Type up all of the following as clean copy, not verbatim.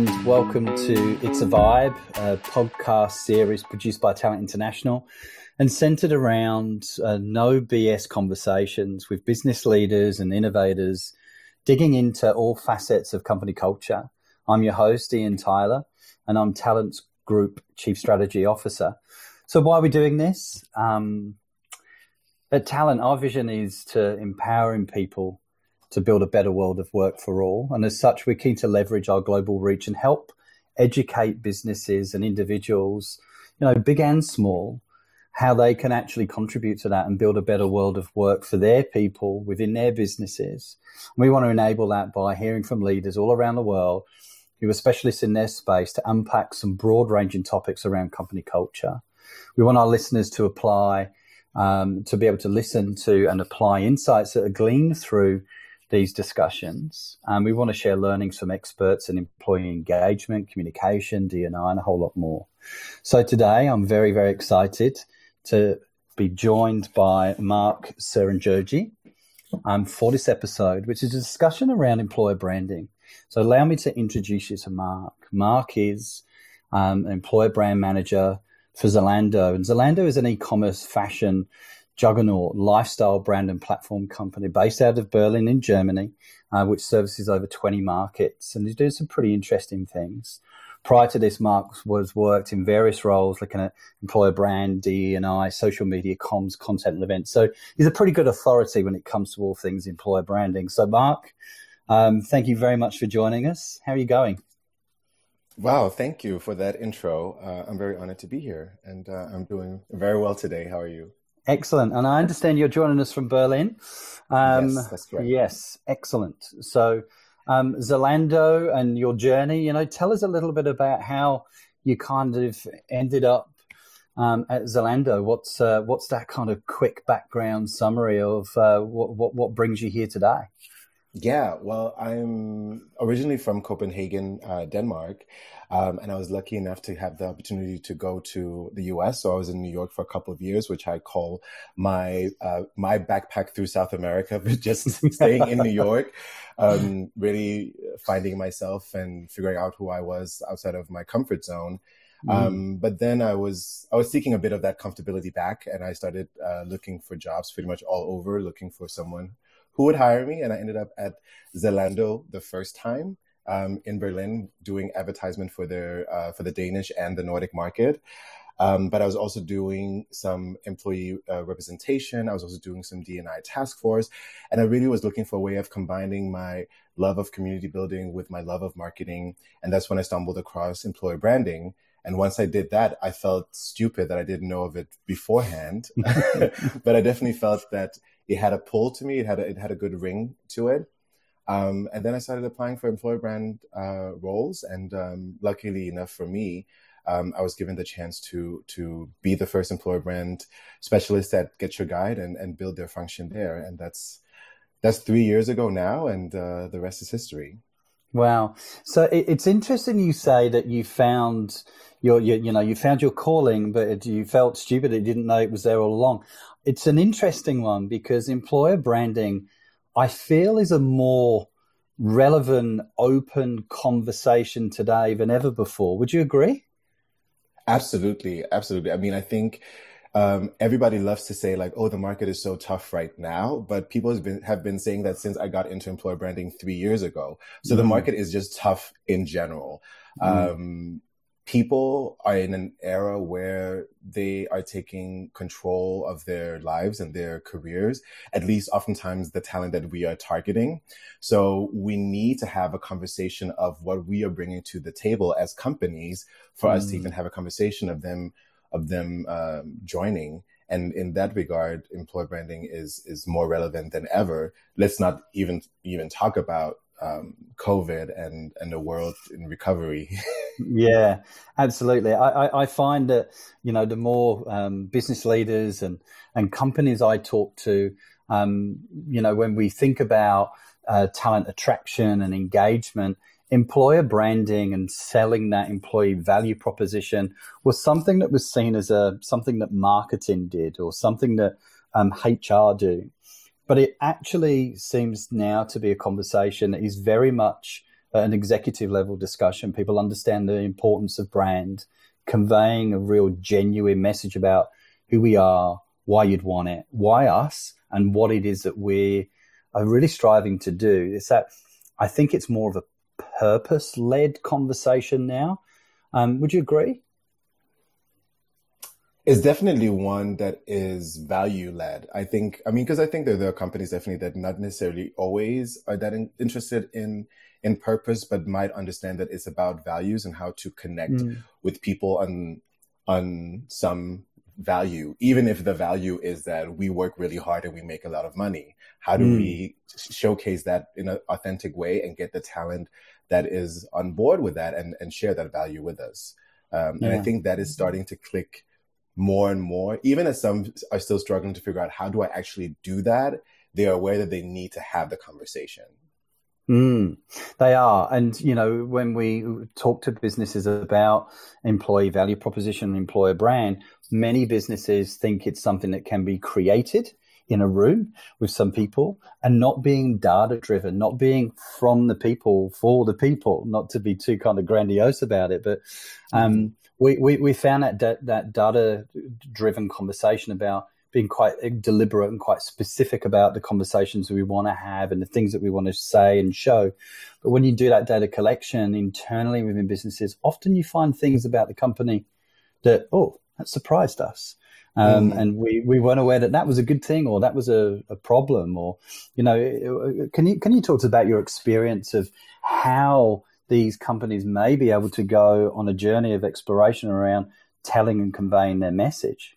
and welcome to It's a Vibe, a podcast series produced by Talent International and centered around no BS conversations with business leaders and innovators, digging into all facets of company culture. I'm your host, Ian Tyler, and I'm Talent's Group Chief Strategy Officer. So why are we doing this? At Talent, our vision is to empowering people to build a better world of work for all. And as such, we're keen to leverage our global reach and help educate businesses and individuals, big and small, how they can actually contribute to that and build a better world of work for their people within their businesses. We want to enable that by hearing from leaders all around the world who are specialists in their space to unpack some broad-ranging topics around company culture. We want our listeners to apply, to be able to listen to and apply insights that are gleaned through these discussions. We want to share learnings from experts in employee engagement, communication, D&I, and a whole lot more. So today I'm very, very excited to be joined by Mark Serenjogi for this episode, which is a discussion around employer branding. So allow me to introduce you to Mark. Mark is an employer brand manager for Zalando. And Zalando is an e-commerce fashion juggernaut, lifestyle brand and platform company based out of Berlin in Germany, which services over 20 markets. And he's doing some pretty interesting things. Prior to this, Mark worked in various roles, looking at employer brand, DE&I, social media, comms, content and events. So he's a pretty good authority when it comes to all things employer branding. So Mark, thank you very much for joining us. How are you going? Wow, thank you for that intro. I'm very honored to be here, and I'm doing very well today. How are you? Excellent. And I understand you're joining us from Berlin. Yes, that's correct. Yes, excellent. So Zalando and your journey, tell us a little bit about how you kind of ended up at Zalando. What's that kind of quick background summary of what brings you here today? Yeah, well, I'm originally from Copenhagen, Denmark, and I was lucky enough to have the opportunity to go to the US. So I was in New York for a couple of years, which I call my backpack through South America, but just staying in New York, really finding myself and figuring out who I was outside of my comfort zone. But then I was seeking a bit of that comfortability back, and I started looking for jobs pretty much all over, looking for someone who would hire me. And I ended up at Zalando the first time in Berlin doing advertisement for the Danish and the Nordic market. But I was also doing some employee representation. I was also doing some D&I task force. And I really was looking for a way of combining my love of community building with my love of marketing. And that's when I stumbled across employer branding. And once I did that, I felt stupid that I didn't know of it beforehand. But I definitely felt that it had a pull to me. It had a good ring to it. And then I started applying for employer brand roles. And luckily enough for me, I was given the chance to be the first employer brand specialist at Get Your Guide and build their function there. And that's 3 years ago now, and the rest is history. Wow. So it's interesting you say that you found you found your calling, but you felt stupid that you didn't know it was there all along. It's an interesting one because employer branding, I feel, is a more relevant, open conversation today than ever before. Would you agree? Absolutely. Absolutely. I mean, I think everybody loves to say like, oh, the market is so tough right now, but people have been saying that since I got into employer branding 3 years ago. So the market is just tough in general. People are in an era where they are taking control of their lives and their careers, at least oftentimes the talent that we are targeting. So we need to have a conversation of what we are bringing to the table as companies for us to even have a conversation of them joining. And in that regard, employer branding is more relevant than ever. Let's not even talk about COVID and the world in recovery. Yeah, absolutely. I find that, the more business leaders and companies I talk to, when we think about talent attraction and engagement, employer branding and selling that employee value proposition was something that was seen as something that marketing did or something that HR do. But it actually seems now to be a conversation that is very much at an executive level discussion, people understand the importance of brand, conveying a real genuine message about who we are, why you'd want it, why us, and what it is that we are really striving to do. It's that I think it's more of a purpose-led conversation now. Would you agree? It's definitely one that is value-led. Because I think there are companies definitely that not necessarily always are that interested in purpose, but might understand that it's about values and how to connect with people on some value, even if the value is that we work really hard and we make a lot of money. How do we showcase that in an authentic way and get the talent that is on board with that and share that value with us? And I think that is starting to click more and more, even as some are still struggling to figure out how do I actually do that. They are aware that they need to have the conversation. They are. And, when we talk to businesses about employee value proposition, employer brand, many businesses think it's something that can be created in a room with some people and not being data driven, not being from the people for the people, not to be too kind of grandiose about it. But we found that data driven conversation about being quite deliberate and quite specific about the conversations we want to have and the things that we want to say and show. But when you do that data collection internally within businesses, often you find things about the company that surprised us. And we weren't aware that was a good thing or that was a problem. Or, can you talk to us about your experience of how these companies may be able to go on a journey of exploration around telling and conveying their message?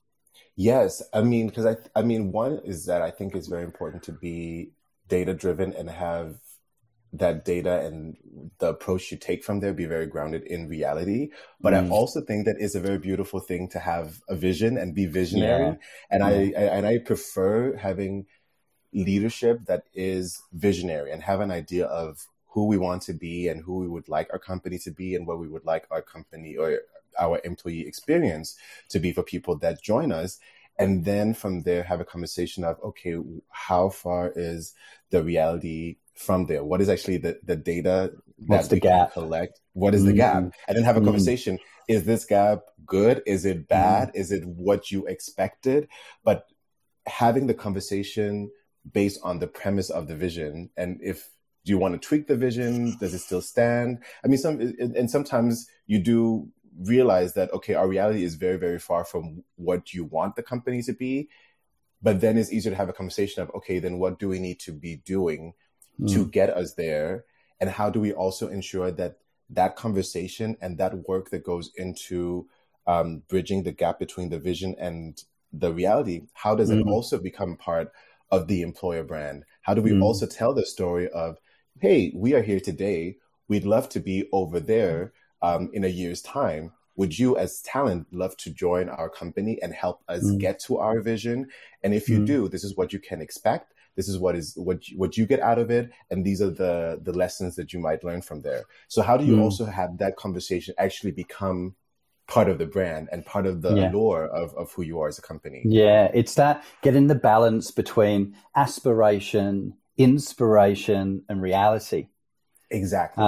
Yes. Because one is that I think it's very important to be data driven and have that data and the approach you take from there be very grounded in reality. But I also think that it's a very beautiful thing to have a vision and be visionary. And I prefer having leadership that is visionary and have an idea of who we want to be and who we would like our company to be and what we would like our company or our employee experience to be for people that join us. And then from there, have a conversation of, okay, how far is the reality from there? What is actually the data that we can collect? What is the gap? And then have a conversation. Is this gap good? Is it bad? Is it what you expected? But having the conversation based on the premise of the vision. And do you want to tweak the vision? Does it still stand? Sometimes you do realize that, okay, our reality is very, very far from what you want the company to be. But then it's easier to have a conversation of, okay, then what do we need to be doing to get us there? And how do we also ensure that that conversation and that work that goes into bridging the gap between the vision and the reality, how does it also become part of the employer brand? How do we also tell the story of, hey, we are here today. We'd love to be over there in a year's time. Would you as talent love to join our company and help us get to our vision? And if you do, this is what you can expect. This is what you get out of it. And these are the lessons that you might learn from there. So how do you also have that conversation actually become part of the brand and part of the allure of who you are as a company? Yeah, it's that getting the balance between aspiration, inspiration, and reality. Exactly.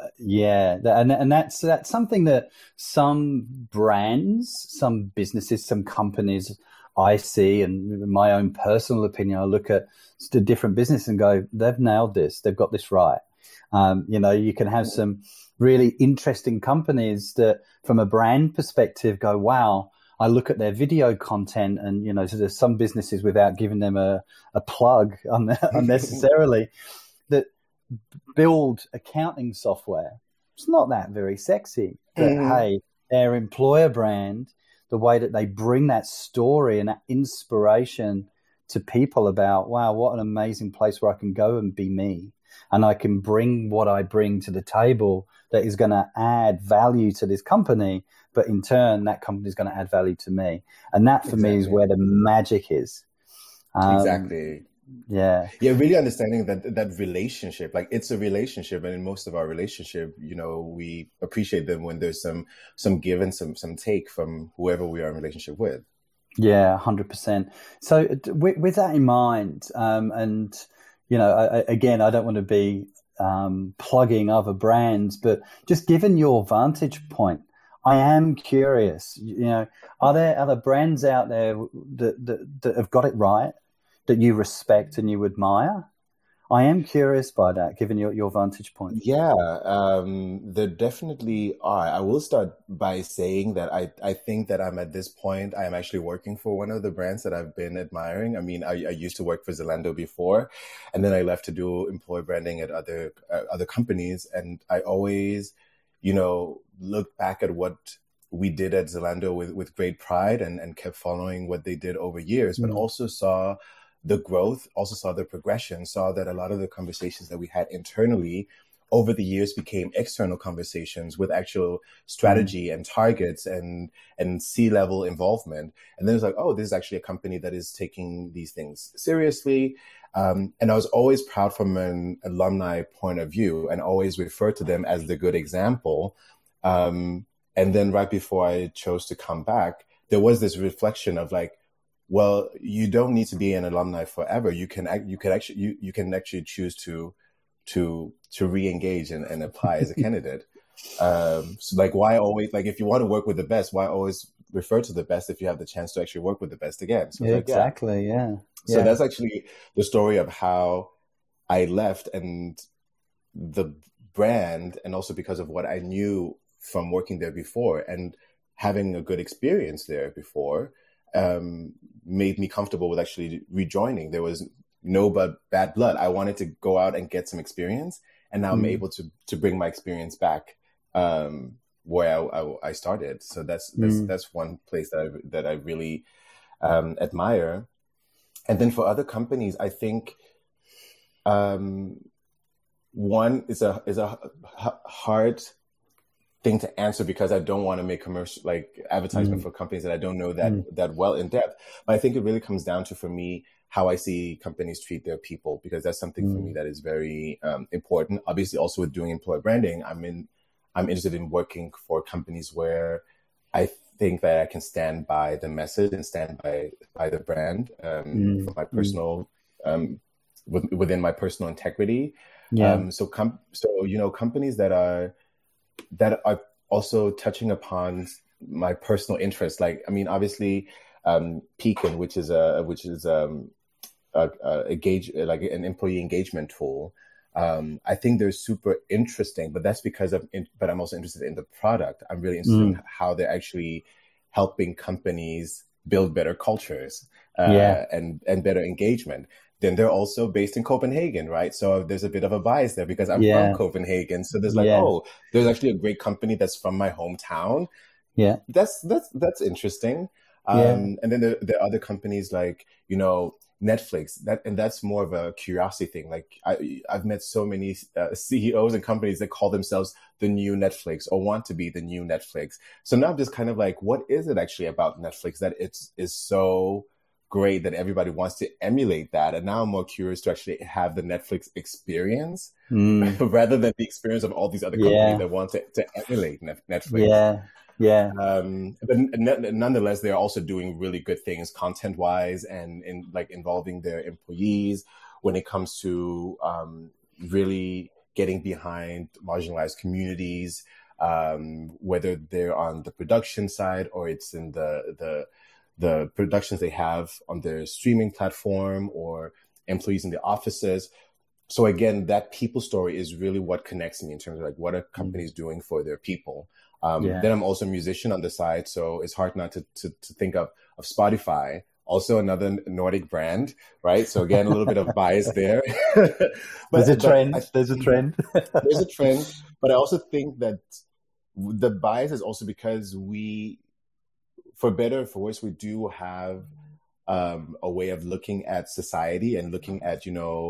And that's something that some brands, some businesses, some companies I see, and in my own personal opinion, I look at the different businesses and go, they've nailed this. They've got this right. You can have some really interesting companies that from a brand perspective go, wow, I look at their video content and, so there's some businesses without giving them a plug unnecessarily that build accounting software. It's not that very sexy, but hey, their employer brand, the way that they bring that story and that inspiration to people about, wow, what an amazing place where I can go and be me. And I can bring what I bring to the table that is going to add value to this company. But in turn, that company is going to add value to me. And that for me is where the magic is. Exactly. Yeah. Really understanding that relationship, like it's a relationship. And in most of our relationship, we appreciate them when there's some give and some take from whoever we are in relationship with. Yeah, 100%. So with that in mind, again, I don't want to be plugging other brands, but just given your vantage point, I am curious. Are there other brands out there that have got it right, that you respect and you admire? I am curious by that, given your vantage point. Yeah, there definitely are. I will start by saying that I think that I'm at this point, I am actually working for one of the brands that I've been admiring. I mean, I used to work for Zalando before, and then I left to do employer branding at other companies. And I always, look back at what we did at Zalando with great pride and kept following what they did over years, but also saw the growth, also saw the progression, saw that a lot of the conversations that we had internally over the years became external conversations with actual strategy and targets and C-level involvement. And then it's like, oh, this is actually a company that is taking these things seriously. And I was always proud from an alumni point of view and always refer to them as the good example. And then right before I chose to come back, there was this reflection of like, well, you don't need to be an alumni forever. You can actually choose to re-engage and apply as a candidate. So like, why always, like, if you want to work with the best, why always refer to the best if you have the chance to actually work with the best again? So exactly. Yeah. So that's actually the story of how I left, and the brand, and also because of what I knew from working there before and having a good experience there before, made me comfortable with actually rejoining. There was no bad blood. I wanted to go out and get some experience, and now I'm able to bring my experience back where I started. So that's one place that I really admire. And then for other companies, I think one is a hard thing to answer, because I don't want to make commercial advertisement for companies that I don't know that well in depth. But I think it really comes down to, for me, how I see companies treat their people, because that's something for me that is very important. Obviously, also with doing employer branding, I'm interested in working for companies where I think that I can stand by the message and stand by the brand for my personal within my personal integrity. So companies that are also touching upon my personal interests. Like, I mean, obviously, Peakon, which is an employee engagement tool. I think they're super interesting, but that's because but I'm also interested in the product. I'm really interested in how they're actually helping companies build better cultures and better engagement. Then they're also based in Copenhagen, right? So there's a bit of a bias there because I'm from Copenhagen. So there's there's actually a great company that's from my hometown. Yeah, that's interesting. And then there are other companies like, Netflix, that's more of a curiosity thing. Like I've met so many CEOs and companies that call themselves the new Netflix or want to be the new Netflix. So now I'm just kind of like, what is it actually about Netflix that is so great that everybody wants to emulate that? And now I'm more curious to actually have the Netflix experience rather than the experience of all these other companies that want to emulate Netflix. But nonetheless, they're also doing really good things content-wise and in involving their employees when it comes to really getting behind marginalized communities, whether they're on the production side or it's in the productions they have on their streaming platform or employees in the offices. So again, that people story is really what connects me in terms of what are companies doing for their people. Then I'm also a musician on the side, so it's hard not to think of Spotify, also another Nordic brand, right? So again, a little bit of bias there. There's a trend. There's a trend. There's a trend, but I also think that the bias is also because for better or for worse, we do have a way of looking at society and looking at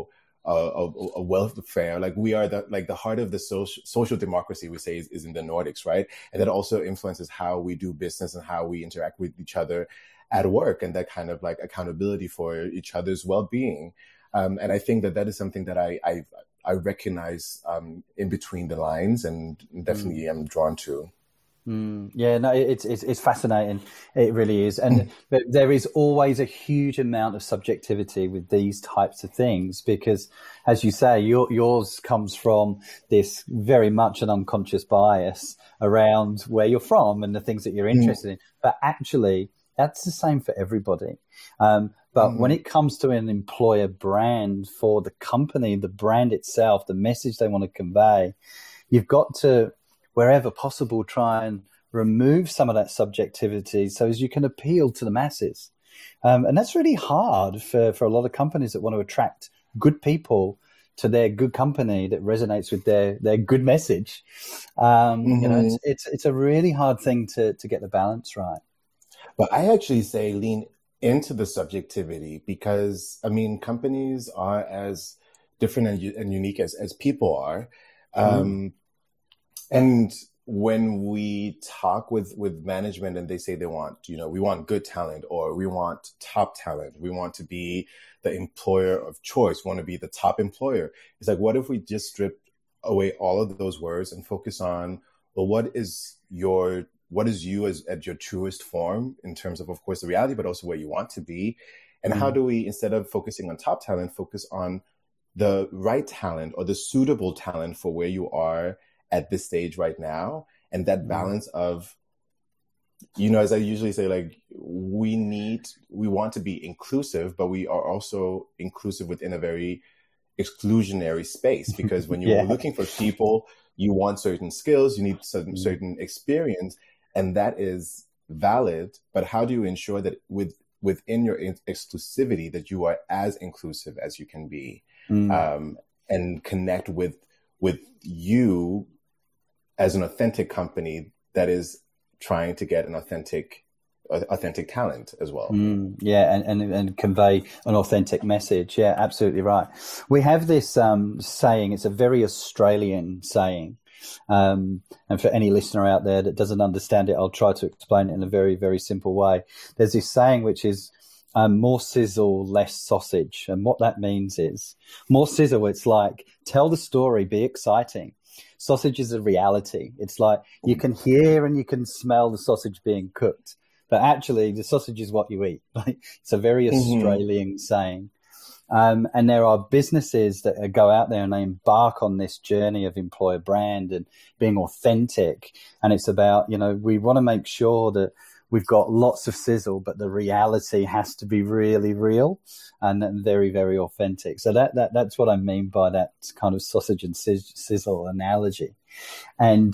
a welfare. Like we are the heart of the social democracy, we say is in the Nordics, right? And that also influences how we do business and how we interact with each other at work, and that kind of accountability for each other's well-being. And I think that is something that I recognize in between the lines, and definitely am drawn to. Yeah, no, it's fascinating. It really is, and but there is always a huge amount of subjectivity with these types of things because, as you say, yours comes from this very much an unconscious bias around where you're from and the things that you're interested in. But actually, that's the same for everybody. But when it comes to an employer brand for the company, the brand itself, the message they want to convey, you've got to, wherever possible, try and remove some of that subjectivity so as you can appeal to the masses. And that's really hard for a lot of companies that want to attract good people to their good company that resonates with their good message. You know, it's a really hard thing to get the balance right. But I actually say lean into the subjectivity because, I mean, companies are as different and unique as people are. And when we talk with management and they say they want, we want good talent or we want top talent, we want to be the employer of choice, we want to be the top employer. It's like, what if we just strip away all of those words and focus on, well, what is you as at your truest form in terms of course, the reality, but also where you want to be. And how do we, instead of focusing on top talent, focus on the right talent or the suitable talent for where you are at this stage right now. And that balance of, as I usually say, like we want to be inclusive, but we are also inclusive within a very exclusionary space, because when you're looking for people, you want certain skills, you need certain experience, and that is valid. But how do you ensure that within your exclusivity that you are as inclusive as you can be, and connect with you as an authentic company that is trying to get an authentic talent as well. And convey an authentic message. Yeah, absolutely right. We have this saying, it's a very Australian saying. And for any listener out there that doesn't understand it, I'll try to explain it in a very, very simple way. There's this saying which is more sizzle, less sausage. And what that means is more sizzle, it's like tell the story, be exciting. Sausage is a reality. It's like you can hear and you can smell the sausage being cooked, but actually the sausage is what you eat. It's a very Australian saying. And there are businesses that go out there and they embark on this journey of employer brand and being authentic. And it's about, we want to make sure that we've got lots of sizzle, but the reality has to be really real and very, very authentic. So that's what I mean by that kind of sausage and sizzle analogy. And,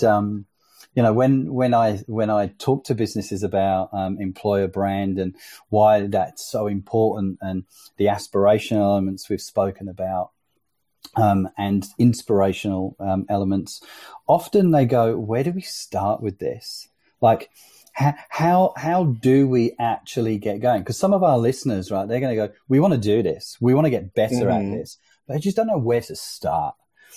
when I talk to businesses about employer brand and why that's so important and the aspirational elements we've spoken about, and inspirational elements, often they go, where do we start with this? Like, how do we actually get going? Because some of our listeners, right, they're going to go, we want to do this. We want to get better at this, but I just don't know where to start.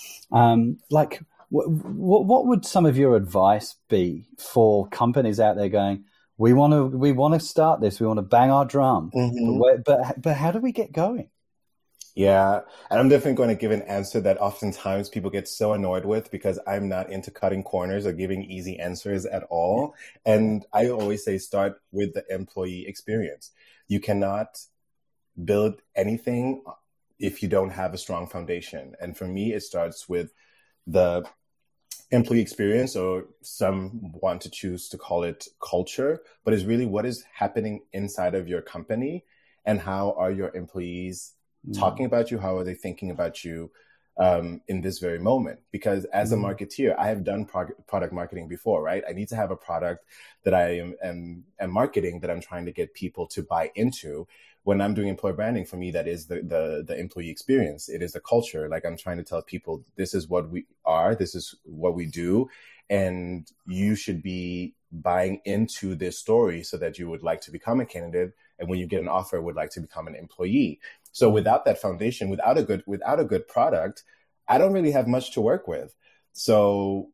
What would some of your advice be for companies out there going, we want to start this, we want to bang our drum, but how do we get going? Yeah, and I'm definitely going to give an answer that oftentimes people get so annoyed with, because I'm not into cutting corners or giving easy answers at all. And I always say start with the employee experience. You cannot build anything if you don't have a strong foundation. And for me, it starts with the employee experience, or some want to choose to call it culture, but it's really what is happening inside of your company and how are your employees talking about you? How are they thinking about you in this very moment? Because as a marketeer, I have done product marketing before, right? I need to have a product that I am marketing that I'm trying to get people to buy into. When I'm doing employer branding, for me, that is the employee experience. It is the culture. Like, I'm trying to tell people, this is what we are, this is what we do, and you should be buying into this story so that you would like to become a candidate, and when you get an offer, would like to become an employee. So without that foundation, without a good product, I don't really have much to work with. So,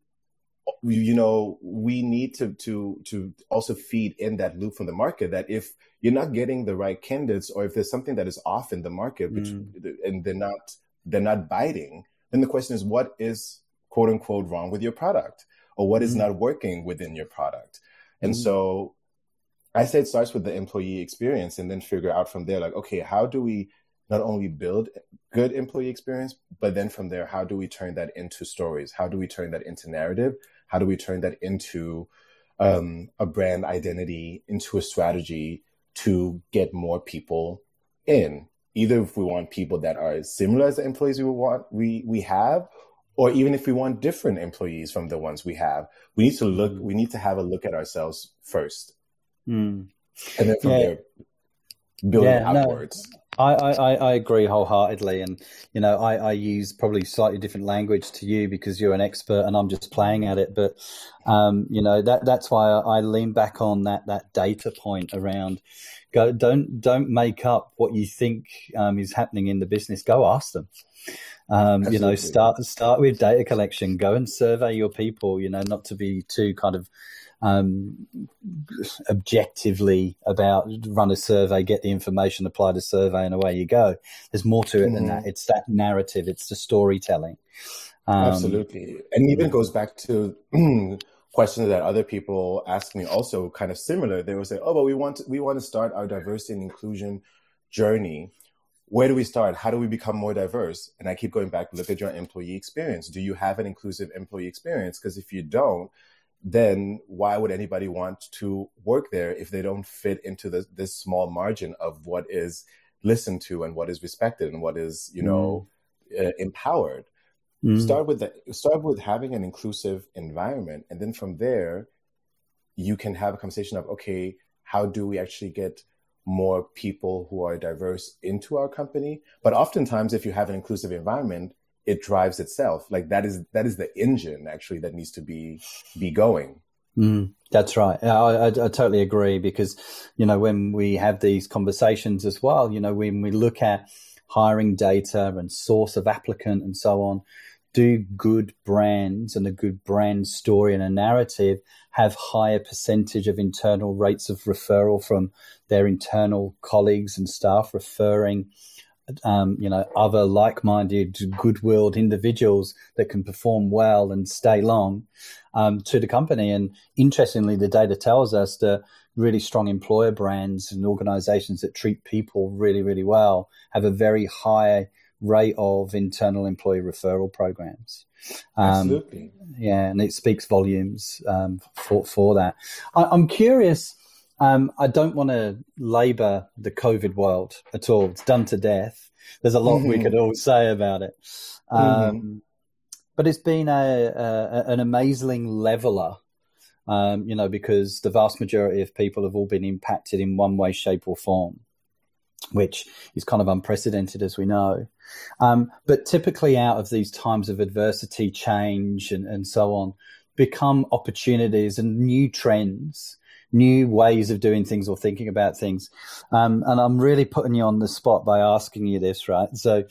we need to also feed in that loop from the market, that if you're not getting the right candidates, or if there's something that is off in the market and they're not biting, then the question is, what is quote unquote wrong with your product? or what is not working within your product. And so I say it starts with the employee experience and then figure out from there, like, okay, how do we not only build good employee experience, but then from there, how do we turn that into stories? How do we turn that into narrative? How do we turn that into a brand identity, into a strategy to get more people in? Either if we want people that are similar as the employees we have, or even if we want different employees from the ones we have, we need to have a look at ourselves first. And then from there, building outwards. I agree wholeheartedly. And, I use probably slightly different language to you because you're an expert and I'm just playing at it. But, that's why I lean back on that data point around don't make up what you think is happening in the business. Go ask them. Start with data collection. Go and survey your people, not to be too kind of objectively about run a survey, get the information, apply the survey, and away you go. There's more to it than that. It's that narrative. It's the storytelling. Absolutely. And even goes back to questions that other people ask me also kind of similar. They will say, oh, but we want to start our diversity and inclusion journey. Where do we start? How do we become more diverse? And I keep going back, look at your employee experience. Do you have an inclusive employee experience? Because if you don't, then why would anybody want to work there if they don't fit into this small margin of what is listened to and what is respected and what is, empowered? Start with having an inclusive environment. And then from there, you can have a conversation of, okay, how do we actually get more people who are diverse into our company? But oftentimes, if you have an inclusive environment, it drives itself. Like that is the engine actually that needs to be going. That's right. I totally agree because, when we have these conversations as well, when we look at hiring data and source of applicant and so on, do good brands and a good brand story and a narrative have higher percentage of internal rates of referral from their internal colleagues and staff referring other like-minded, good-willed individuals that can perform well and stay long to the company. And interestingly, the data tells us that really strong employer brands and organizations that treat people really, really well have a very high rate of internal employee referral programs. Absolutely. Yeah, and it speaks volumes for that. I'm curious. I don't want to labor the COVID world at all. It's done to death. There's a lot we could all say about it. But it's been an amazing leveler, because the vast majority of people have all been impacted in one way, shape or form, which is kind of unprecedented, as we know. But typically out of these times of adversity, change and so on, become opportunities and new trends, new ways of doing things or thinking about things. And I'm really putting you on the spot by asking you this, right? So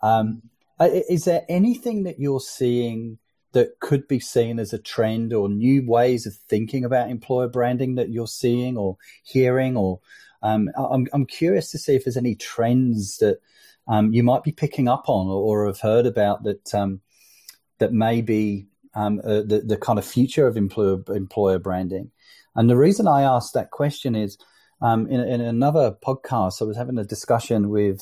is there anything that you're seeing that could be seen as a trend or new ways of thinking about employer branding that you're seeing or hearing? Or I'm curious to see if there's any trends that you might be picking up on or have heard about that may be the kind of future of employer branding. And the reason I asked that question is in another podcast, I was having a discussion with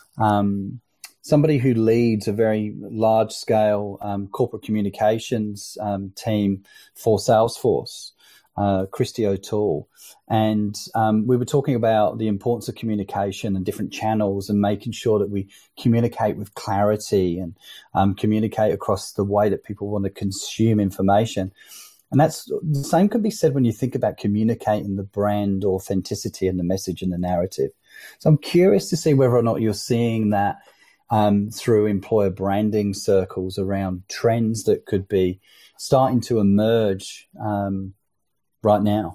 somebody who leads a very large-scale corporate communications team for Salesforce, Christy O'Toole. And we were talking about the importance of communication and different channels and making sure that we communicate with clarity and communicate across the way that people want to consume information. And that's the same can be said when you think about communicating the brand authenticity and the message and the narrative. So I'm curious to see whether or not you're seeing that through employer branding circles around trends that could be starting to emerge right now.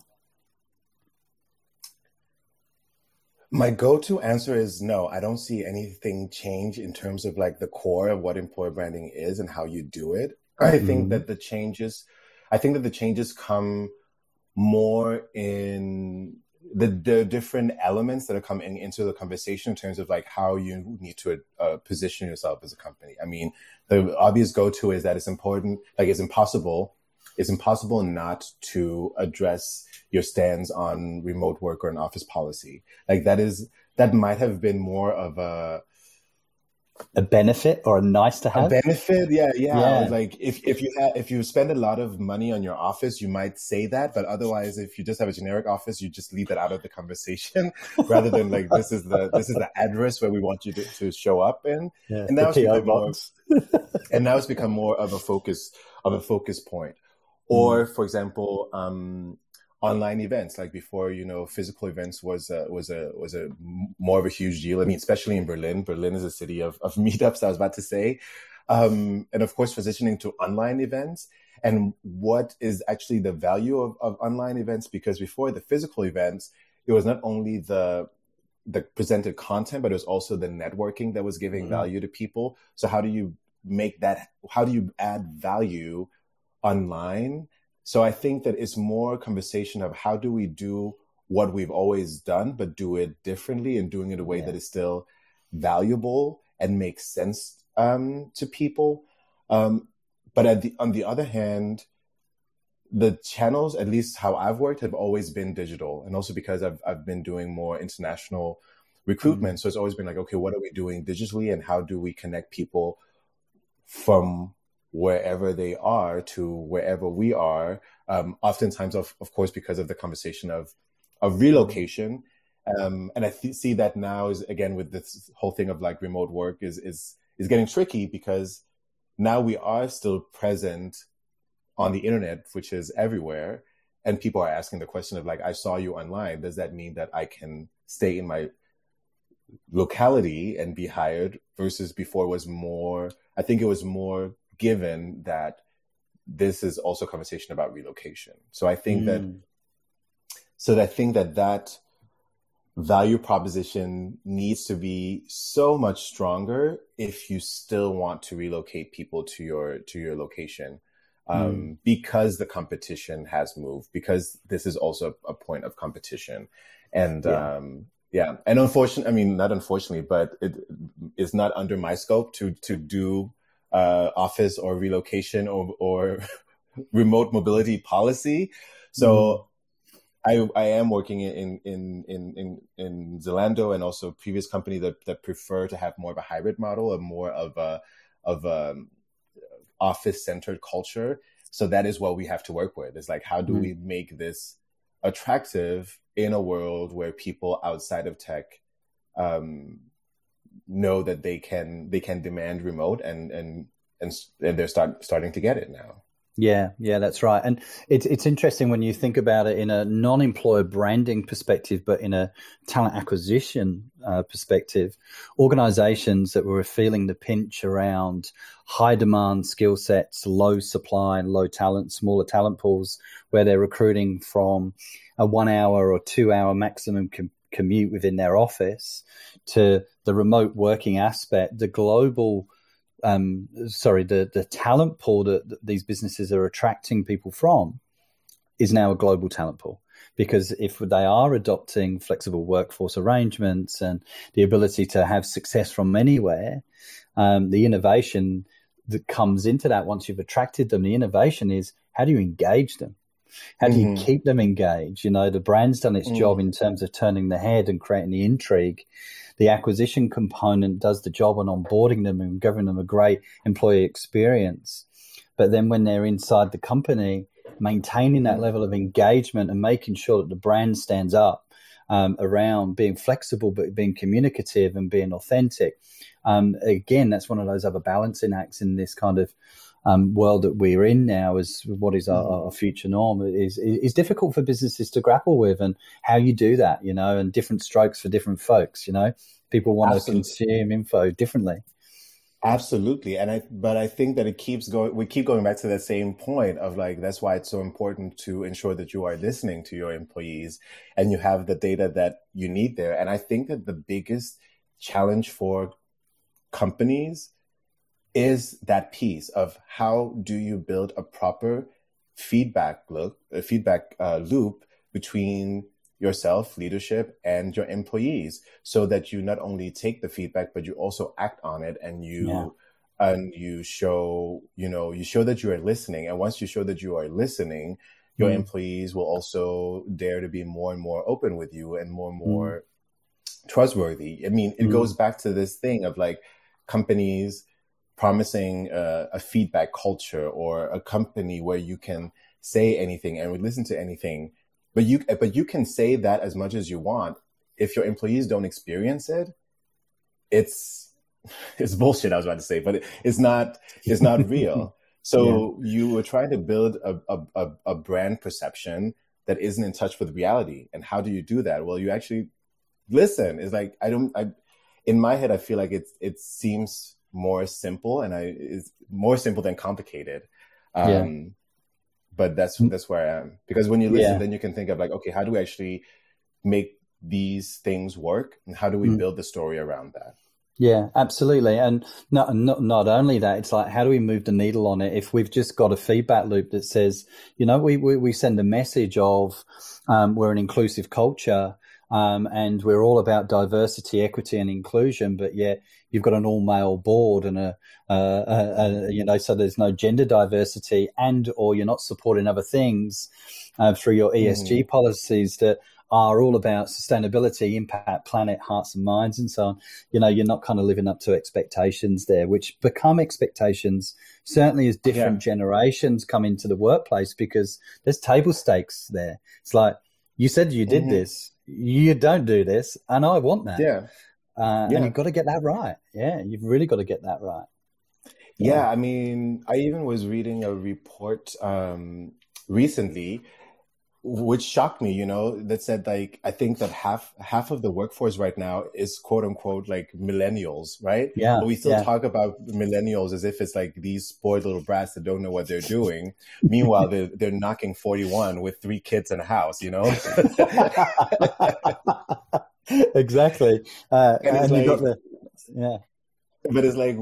My go-to answer is no. I don't see anything change in terms of like the core of what employer branding is and how you do it. I think that the changes come more in the different elements that are coming into the conversation in terms of like how you need to position yourself as a company. I mean, the obvious go-to is that it's important, like it's impossible it's impossible not to address your stance on remote work or an office policy. Like that might have been more of a benefit or a nice to a have. benefit. Yeah. Yeah. Like if you spend a lot of money on your office, you might say that, but otherwise, if you just have a generic office, you just leave that out of the conversation rather than like, this is the address where we want you to show up in. Yeah, And now the PO box. and now it's become more of a focus point. Or, for example, online events. Like before, physical events was a more of a huge deal. I mean, especially in Berlin. Berlin is a city of meetups, I was about to say. And of course, transitioning to online events and what is actually the value of online events, because before the physical events, it was not only the presented content, but it was also the networking that was giving value to people. So how do you add value online? So I think that it's more a conversation of how do we do what we've always done, but do it differently and doing it in a way that is still valuable and makes sense to people. But on the other hand, the channels, at least how I've worked, have always been digital. And also because I've been doing more international recruitment. So it's always been like, okay, what are we doing digitally and how do we connect people from wherever they are to wherever we are? Oftentimes, of course, because of the conversation of relocation. And I see that now is, again, with this whole thing of like remote work is getting tricky because now we are still present on the internet, which is everywhere. And people are asking the question of like, I saw you online. Does that mean that I can stay in my locality and be hired? Versus before I think it was more given that this is also a conversation about relocation. So I think that value proposition needs to be so much stronger if you still want to relocate people to your location, because the competition has moved, because this is also a point of competition. And and not unfortunately, but it is not under my scope to do office or relocation or remote mobility policy. So I am working in Zalando and also a previous company that prefer to have more of a hybrid model, or more of a office centered culture. So that is what we have to work with. It's like, how do we make this attractive in a world where people outside of tech know that they can demand remote and they're starting to get it now. Yeah, that's right. And it's interesting when you think about it in a non-employer branding perspective, but in a talent acquisition perspective, organizations that were feeling the pinch around high demand skill sets, low supply and low talent, smaller talent pools, where they're recruiting from a 1 hour or 2 hour maximum commute within their office, to the remote working aspect, the global the talent pool that these businesses are attracting people from is now a global talent pool. Because if they are adopting flexible workforce arrangements and the ability to have success from anywhere, the innovation that comes into that once you've attracted them, the innovation is, how do you engage them? How do you keep them engaged? The brand's done its job in terms of turning the head and creating the intrigue. The acquisition component does the job on onboarding them and giving them a great employee experience. But then when they're inside the company, maintaining that level of engagement and making sure that the brand stands up around being flexible, but being communicative and being authentic. Again, that's one of those other balancing acts in this kind of world that we're in now, is what is our future norm is difficult for businesses to grapple with, and how you do that, and different strokes for different folks, people want to consume info differently. Absolutely. But I think that we keep going back to that same point of like, that's why it's so important to ensure that you are listening to your employees and you have the data that you need there. And I think that the biggest challenge for companies is that piece of how do you build a proper feedback loop between yourself, leadership, and your employees, so that you not only take the feedback, but you also act on it, and you and you show, you show that you are listening. And once you show that you are listening, your employees will also dare to be more and more open with you and more trustworthy. I mean, it goes back to this thing of like companies promising a feedback culture, or a company where you can say anything and we listen to anything, but you can say that as much as you want. If your employees don't experience it, it's bullshit. I was about to say, but it's not real. So you were trying to build a brand perception that isn't in touch with reality. And how do you do that? Well, you actually listen. It's like, in my head, I feel like it seems more simple, and it's more simple than complicated. But that's where I am. Because when you listen, then you can think of like, okay, how do we actually make these things work? And how do we build the story around that? Yeah, absolutely. And not only that, it's like, how do we move the needle on it? If we've just got a feedback loop that says, we send a message of, we're an inclusive culture, and we're all about diversity, equity, and inclusion, but yet you've got an all-male board and so there's no gender diversity, or you're not supporting other things through your ESG policies that are all about sustainability, impact, planet, hearts and minds, and so on. You're not kind of living up to expectations there, which become expectations certainly as different generations come into the workplace, because there's table stakes there. It's like, you said you did this, you don't do this, and I want that. And you've got to get that right. Yeah, you've really got to get that right. Yeah, I mean, I even was reading a report recently, which shocked me, that said, like, I think that half of the workforce right now is quote unquote like millennials, right? Yeah. But we still talk about millennials as if it's like these spoiled little brats that don't know what they're doing. Meanwhile, they're knocking 41 with 3 kids in a house, Exactly. But it's like,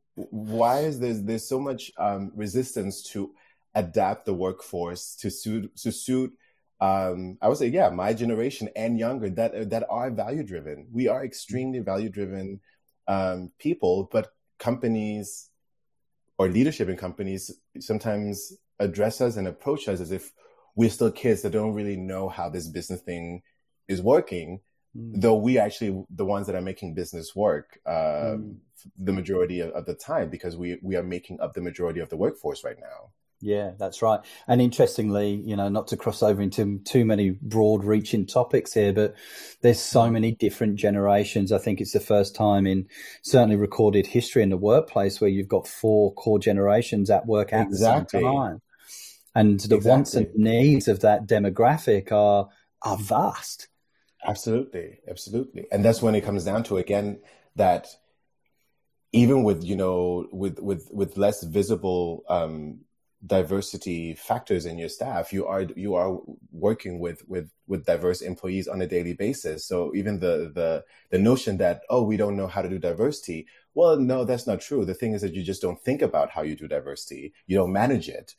why is there's so much resistance to adapt the workforce to suit I would say, my generation and younger that are value driven. We are extremely value driven people, but companies or leadership in companies sometimes address us and approach us as if we're still kids that don't really know how this business thing is working, though we actually the ones that are making business work the majority of the time, because we are making up the majority of the workforce right now. Yeah, that's right. And interestingly, not to cross over into too many broad reaching topics here, but there's so many different generations. I think it's the first time in certainly recorded history in the workplace where you've got 4 core generations at work at the same time. And the wants and needs of that demographic are vast. Absolutely. Absolutely. And that's when it comes down to, again, that even with, with less visible diversity factors in your staff, you are working with diverse employees on a daily basis. So even the notion that, we don't know how to do diversity, well, no, that's not true. The thing is that you just don't think about how you do diversity. You don't manage it.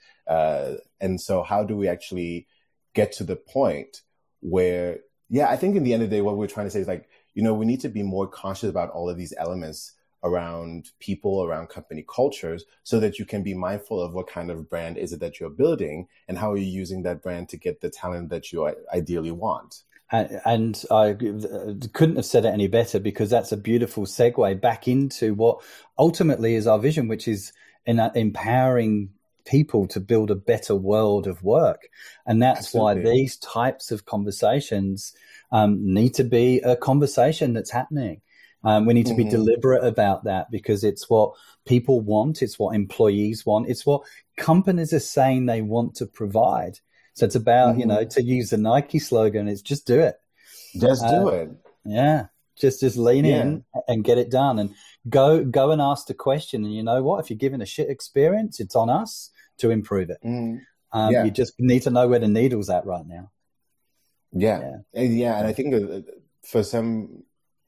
And so how do we actually get to the point where, I think in the end of the day, what we're trying to say is like, we need to be more conscious about all of these elements around people, around company cultures, so that you can be mindful of what kind of brand is it that you're building and how are you using that brand to get the talent that you ideally want. And I couldn't have said it any better, because that's a beautiful segue back into what ultimately is our vision, which is empowering people to build a better world of work. And that's why these types of conversations need to be a conversation that's happening. We need to be deliberate about that, because it's what people want. It's what employees want. It's what companies are saying they want to provide. So it's about, to use the Nike slogan, it's just do it. Just do it. Yeah. Just lean in and get it done, and go and ask the question. And you know what? If you're given a shit experience, it's on us to improve it. You just need to know where the needle's at right now. Yeah. And I think for some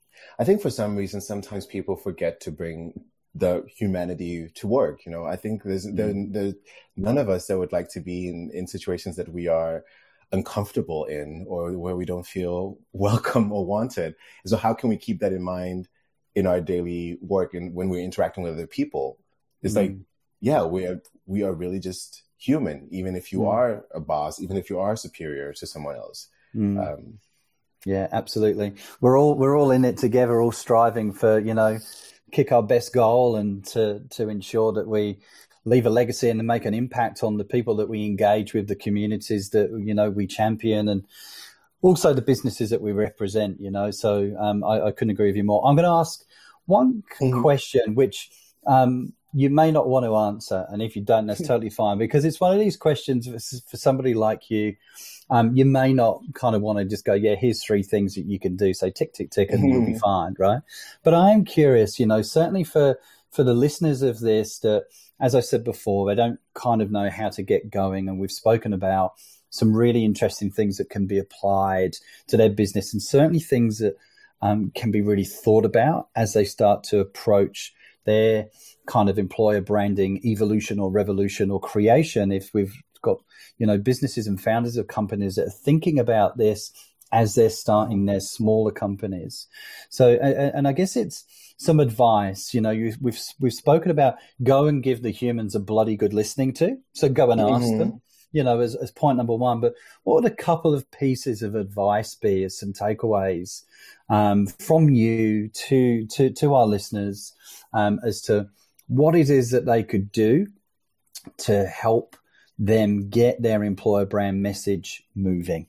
reason, sometimes people forget to bring the humanity to work. I think there's none of us that would like to be in situations that we are uncomfortable in, or where we don't feel welcome or wanted. So how can we keep that in mind in our daily work and when we're interacting with other people? It's like, yeah, we are really just human, even if you are a boss, even if you are superior to someone else. Yeah, absolutely. We're all in it together, all striving for, kick our best goal and to ensure that we leave a legacy and make an impact on the people that we engage with, the communities that, we champion, and also the businesses that we represent, So I couldn't agree with you more. I'm going to ask one question, which you may not want to answer. And if you don't, that's totally fine, because it's one of these questions for somebody like you. You may not kind of want to just go, yeah, here's 3 things that you can do. Say tick, tick, tick, and you'll be fine, right? But I am curious, certainly for the listeners of this, that, as I said before, they don't kind of know how to get going. And we've spoken about some really interesting things that can be applied to their business, and certainly things that can be really thought about as they start to approach their kind of employer branding evolution or revolution or creation. If we've got, businesses and founders of companies that are thinking about this as they're starting their smaller companies. So, and I guess it's some advice, we've spoken about go and give the humans a bloody good listening to. So go and ask them, as point number 1. But what would a couple of pieces of advice be as some takeaways from you to our listeners as to what it is that they could do to help them get their employer brand message moving?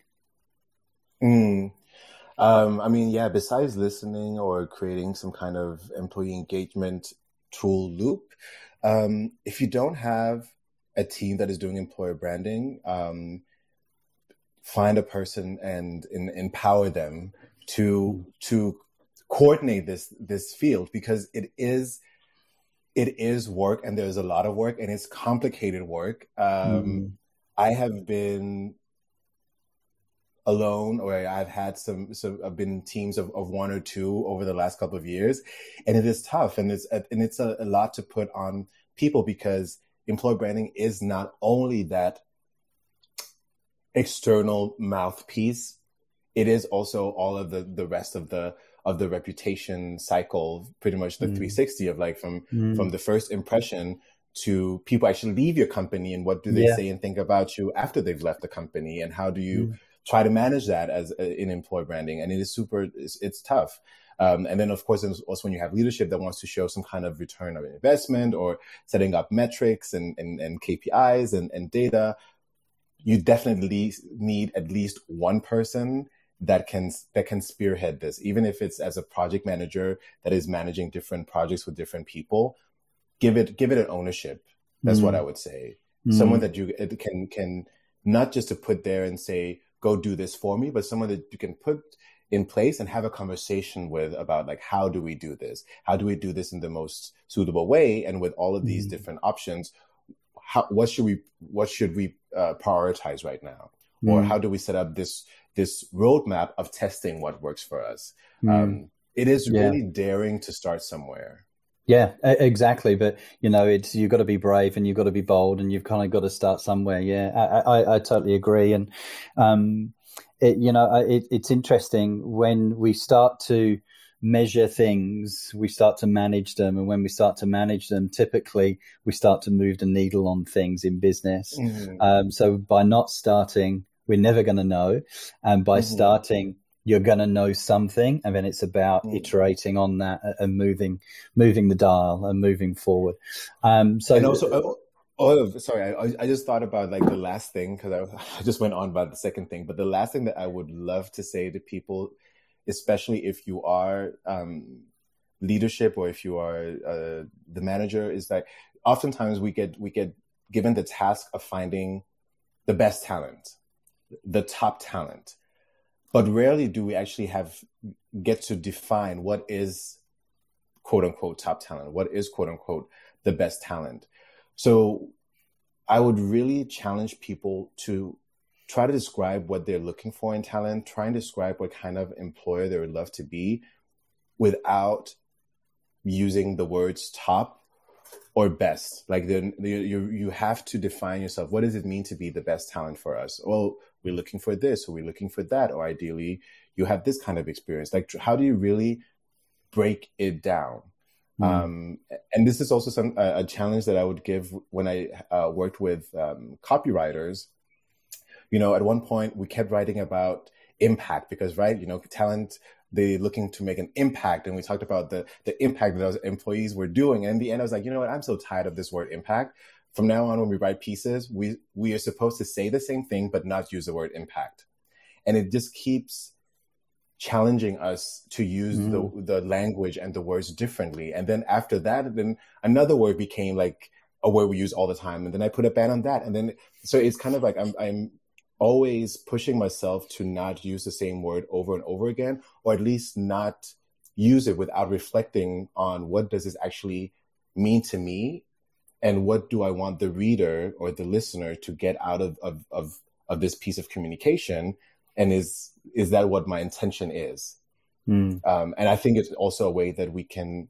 Besides listening or creating some kind of employee engagement tool loop, if you don't have a team that is doing employer branding, find a person and empower them to coordinate this field, because it is work, and there's a lot of work, and it's complicated work. I have been alone, or I've had I've been in teams of 1 or 2 over the last couple of years, and it is tough, and it's a lot to put on people, because employer branding is not only that external mouthpiece, it is also all of the rest of the reputation cycle, pretty much the 360 of like from the first impression to people actually leave your company, and what do they say and think about you after they've left the company, and how do you try to manage that as in employer branding. And it is it's tough. And then of course, also when you have leadership that wants to show some kind of return of investment, or setting up metrics and KPIs and data, you definitely need at least one person that can spearhead this, even if it's as a project manager that is managing different projects with different people. Give it an ownership. That's what I would say. Someone that you can not just to put there and say, go do this for me, but someone that you can put in place and have a conversation with about, like, how do we do this? How do we do this in the most suitable way? And with all of these different options, what should we prioritize right now? Or how do we set up this roadmap of testing what works for us? It is really daring to start somewhere. Yeah, exactly. But, you've got to be brave, and you've got to be bold, and you've kind of got to start somewhere. Yeah, I totally agree. And, it's interesting when we start to measure things, we start to manage them. And when we start to manage them, typically we start to move the needle on things in business. So by not starting, we're never going to know. And by starting, you're going to know something, and then it's about iterating on that and moving the dial and moving forward. And also, sorry, I just thought about like the last thing, because I just went on about the second thing. But the last thing that I would love to say to people, especially if you are leadership, or if you are the manager, is that oftentimes we get given the task of finding the best talent, the top talent. But rarely do we actually get to define what is quote unquote top talent, what is quote unquote the best talent. So I would really challenge people to try to describe what they're looking for in talent, try and describe what kind of employer they would love to be without using the words top or best. Like you have to define yourself. What does it mean to be the best talent for us? Well, we're looking for this, or we're looking for that, or ideally you have this kind of experience. Like, how do you really break it down? And this is also a challenge that I would give when I worked with copywriters. At one point we kept writing about impact because, right, talent, they're looking to make an impact. And we talked about the impact that those employees were doing. And in the end, I was like, you know what, I'm so tired of this word impact. From now on, when we write pieces, we are supposed to say the same thing, but not use the word impact. And it just keeps challenging us to use the language and the words differently. And then after that, then another word became like a word we use all the time. And then I put a ban on that. And then, so it's kind of like I'm always pushing myself to not use the same word over and over again, or at least not use it without reflecting on what does this actually mean to me, and what do I want the reader or the listener to get out of this piece of communication, and is that what my intention is? And I think it's also a way that we can,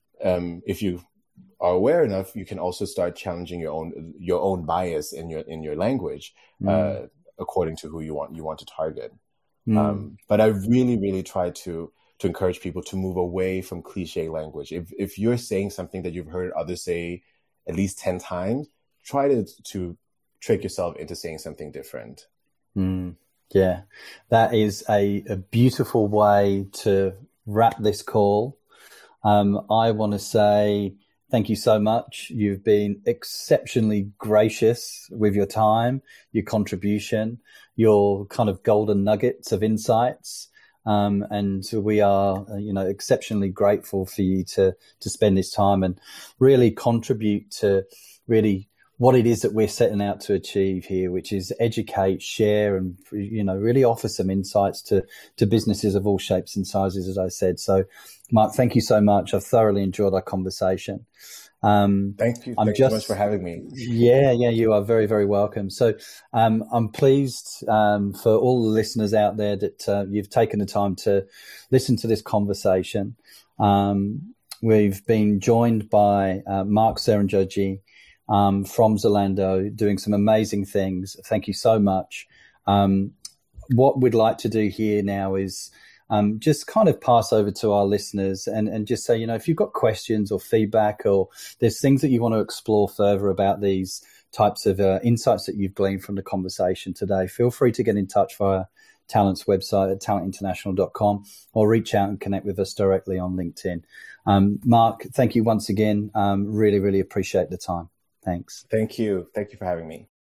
if you are aware enough, you can also start challenging your own bias in your language. According to who you want to target. But I really, really try to encourage people to move away from cliche language. If you're saying something that you've heard others say at least 10 times, try to trick yourself into saying something different. Yeah, that is a beautiful way to wrap this call. I want to say thank you so much. You've been exceptionally gracious with your time, your contribution, your kind of golden nuggets of insights. And we are, exceptionally grateful for you to spend this time and really contribute to really what it is that we're setting out to achieve here, which is educate, share, and, really offer some insights to businesses of all shapes and sizes, as I said. So, Mark, thank you so much. I've thoroughly enjoyed our conversation. Thank you. Thanks so much for having me. Yeah, you are very, very welcome. So I'm pleased for all the listeners out there that you've taken the time to listen to this conversation. We've been joined by Mark Serenjoji from Zalando, doing some amazing things. Thank you so much. What we'd like to do here now is just kind of pass over to our listeners and just say, if you've got questions or feedback, or there's things that you want to explore further about these types of insights that you've gleaned from the conversation today, feel free to get in touch via Talent's website at talentinternational.com, or reach out and connect with us directly on LinkedIn. Mark, thank you once again. Really, really appreciate the time. Thanks. Thank you. Thank you for having me.